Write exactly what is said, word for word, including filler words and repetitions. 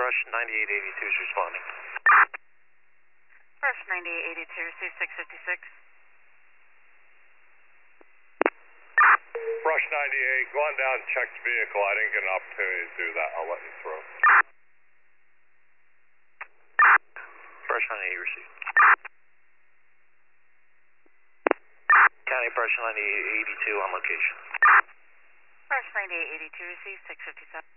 Brush ninety-eight eighty-two is responding. Brush ninety-eight eighty-two, C six fifty-six. Brush ninety-eight, go on down and check the vehicle. I didn't get an opportunity to do that. I'll let you through. Brush ninety-eight received. County Brush ninety-eight eighty-two on location. Brush ninety-eight eighty-two, C six fifty-seven.